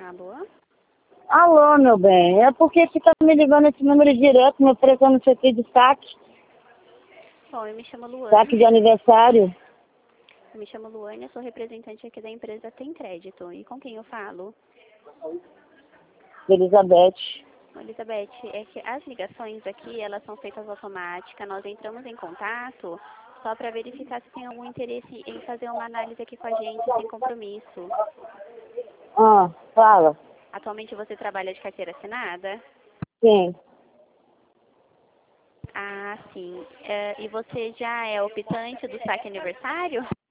Alô? Alô, meu bem. É porque fica me ligando esse número direto, me oferecendo não sei o que de saque. Bom, eu me chamo Luana. Saque de aniversário. Eu me chamo Luana, eu sou representante aqui da empresa Tem Crédito. E com quem eu falo? Elizabeth. Elizabeth, é que as ligações aqui, elas são feitas automáticas. Nós entramos em contato só para verificar se tem algum interesse em fazer uma análise aqui com a gente, sem compromisso. Fala. Atualmente você trabalha de carteira assinada? Sim. Ah, sim. E você já é optante do saque aniversário?